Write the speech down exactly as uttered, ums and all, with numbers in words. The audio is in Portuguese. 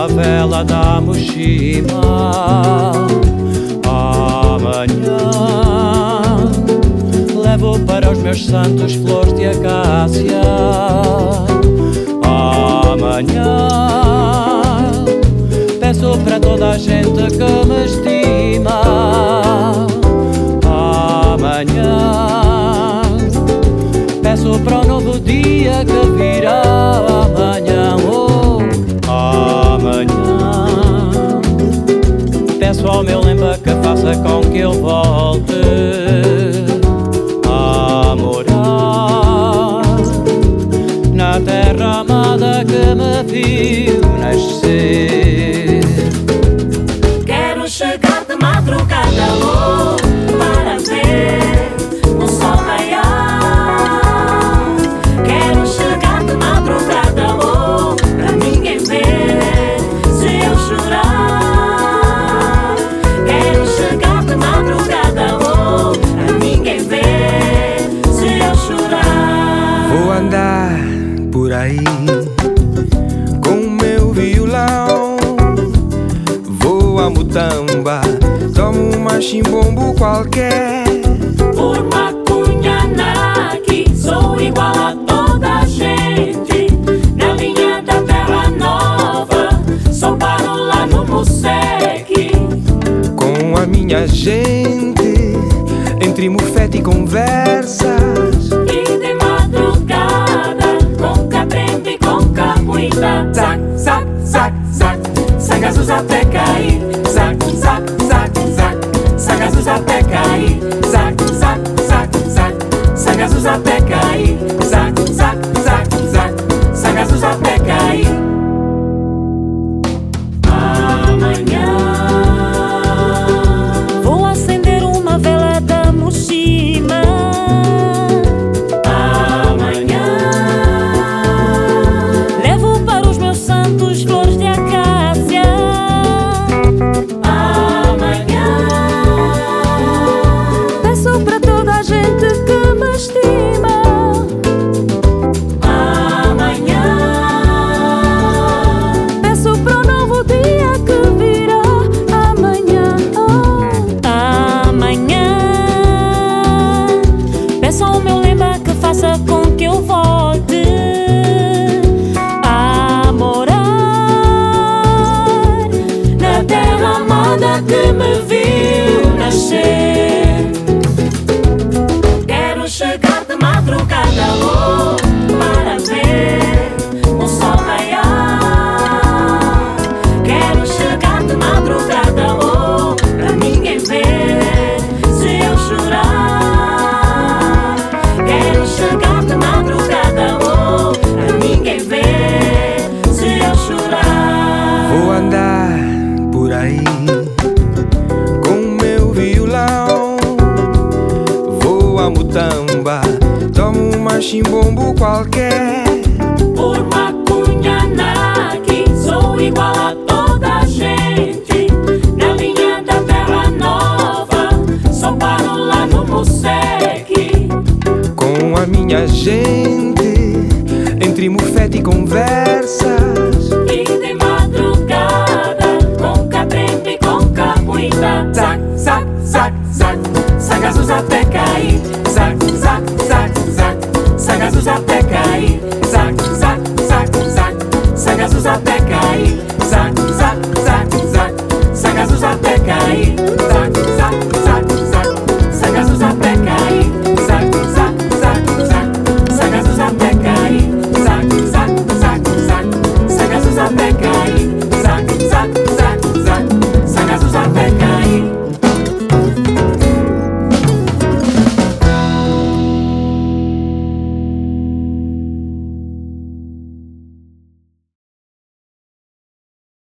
uma vela da Moshima. Amanhã levo para os meus santos flores de acácia. Amanhã peço para toda a gente que me estima. Amanhã peço para o novo dia que virá. Amanhã, oh, amanhã peço ao meu lembra que faça com que eu volte a morar na terra amada que me viu nascer. Quero chegar de madrugada, oh, para ver o sol raiar. Quero chegar de madrugada, oh, para ninguém ver se eu chorar. Quero chegar de madrugada, oh, para ninguém ver se eu chorar. Vou andar por aí com o meu violão, vou a Mutamba, tomo um machimbombo qualquer. Por Macunhanaque sou igual a toda a gente. Na linha da Terra Nova só paro lá no Moseque. Com a minha gente, entre mufete e conversas, E de madrugada com cabrembe e com capuita. zac, zac, zac, zac, sagazos até cair. Zac, zac, zac, zac, sagazos até cair. Zac, zac, zac, zac, sagazos até cair. Zac, zac, zac, zac, sagazos até cair. Amanhã vou acender uma vela da Moshima. Amanhã levo para os meus santos flores de acácia. Amanhã peço para toda a gente que me estima. Amanhã peço para o novo dia que virá. Amanhã, oh, amanhã peço ao meu lembra que faça com que eu volte a morar na terra amada que me viu nascer. Quero chegar de madrugada, oh, para ver o sol raiar. Quero chegar de madrugada, oh, para ninguém ver se eu chorar. Quero chegar de madrugada, oh, para ninguém ver se eu chorar. Vou andar por aí com o meu violão, vou a Mutamba, tomo um machimbombo qualquer. Por Macunhanaque sou igual a toda a gente. Na linha da Terra Nova só paro lá no Moseque. Com a minha gente, entre mufete e conversas, E de madrugada com cabrembe e com capuita. zac, zac, zac, zac, sagazos até cair. Zac, zac, zac, zac, sagazos até